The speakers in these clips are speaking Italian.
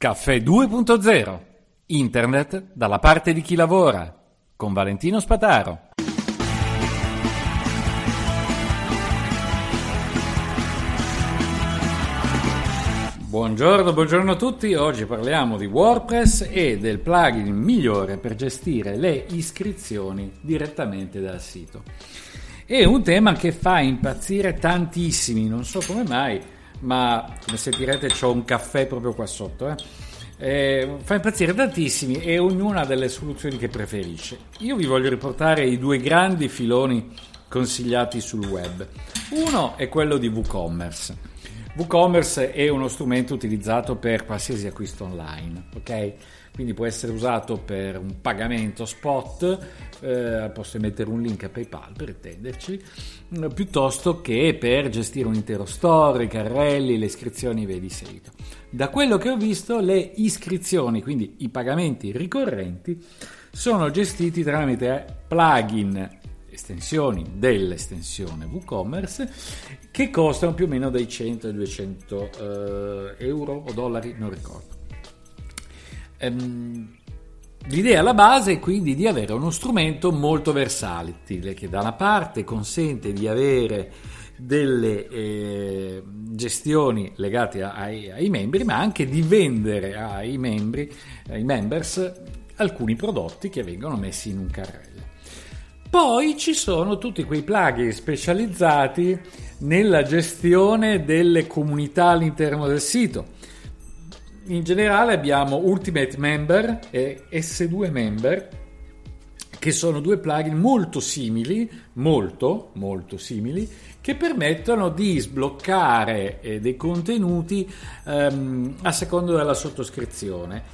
Caffè 2.0. Internet dalla parte di chi lavora. Con Valentino Spataro. Buongiorno a tutti. Oggi parliamo di WordPress e del plugin migliore per gestire le iscrizioni direttamente dal sito. È un tema che fa impazzire tantissimi, non so come mai, ma come sentirete c'ho un caffè proprio qua sotto. Fa impazzire tantissimi e ognuna ha delle soluzioni che preferisce. Io vi voglio riportare i due grandi filoni consigliati sul web. Uno è quello di WooCommerce. WooCommerce è uno strumento utilizzato per qualsiasi acquisto online, ok? Quindi può essere usato per un pagamento spot, posso mettere un link a PayPal per intenderci, piuttosto che per gestire un intero store, i carrelli, le iscrizioni e via di seguito. Da quello che ho visto, le iscrizioni, quindi i pagamenti ricorrenti, sono gestiti tramite plugin, estensioni dell'estensione WooCommerce, che costano più o meno dai 100 ai 200 euro o dollari, non ricordo. L'idea alla base è quindi di avere uno strumento molto versatile che da una parte consente di avere delle gestioni legate ai membri, ma anche di vendere ai members alcuni prodotti che vengono messi in un carrello. Poi ci sono tutti quei plugin specializzati nella gestione delle comunità all'interno del sito. In generale abbiamo Ultimate Member e S2 Member, che sono due plugin molto simili, molto simili, che permettono di sbloccare dei contenuti a seconda della sottoscrizione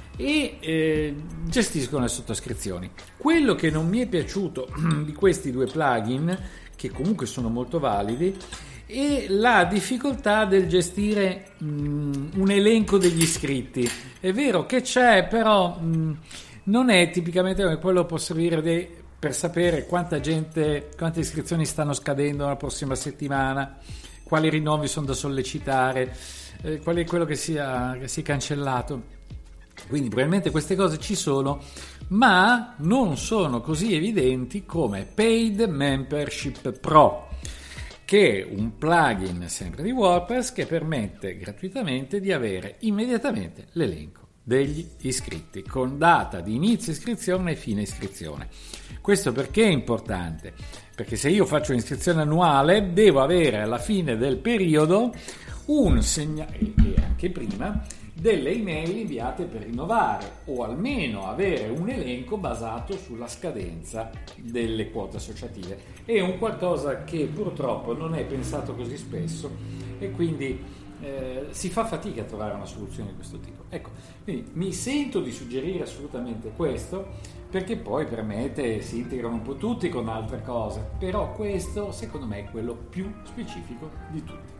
e gestiscono le sottoscrizioni. Quello che non mi è piaciuto di questi due plugin, che comunque sono molto validi, e la difficoltà del gestire un elenco degli iscritti. È vero che c'è, però non è tipicamente come quello può servire per sapere quante iscrizioni stanno scadendo la prossima settimana, quali rinnovi sono da sollecitare, qual è quello che si è cancellato. Quindi probabilmente queste cose ci sono, ma non sono così evidenti come Paid Membership Pro, che è un plugin sempre di WordPress che permette gratuitamente di avere immediatamente l'elenco degli iscritti con data di inizio iscrizione e fine iscrizione. Questo perché è importante? Perché se io faccio un'iscrizione annuale devo avere alla fine del periodo un segnale, e anche prima, delle email inviate per rinnovare, o almeno avere un elenco basato sulla scadenza delle quote associative. È un qualcosa che purtroppo non è pensato così spesso e quindi si fa fatica a trovare una soluzione di questo tipo. Ecco, quindi mi sento di suggerire assolutamente questo, perché poi permette, si integrano un po' tutti con altre cose, però questo secondo me è quello più specifico di tutti.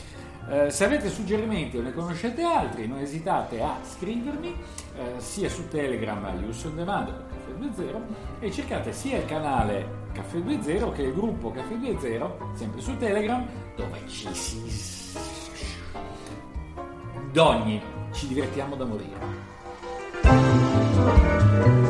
Se avete suggerimenti o ne conoscete altri, non esitate a scrivermi sia su Telegram Use on Demand o Caffè 2.0, e cercate sia il canale Caffè 2.0 che il gruppo Caffè 2.0 sempre su Telegram, dove ci divertiamo da morire.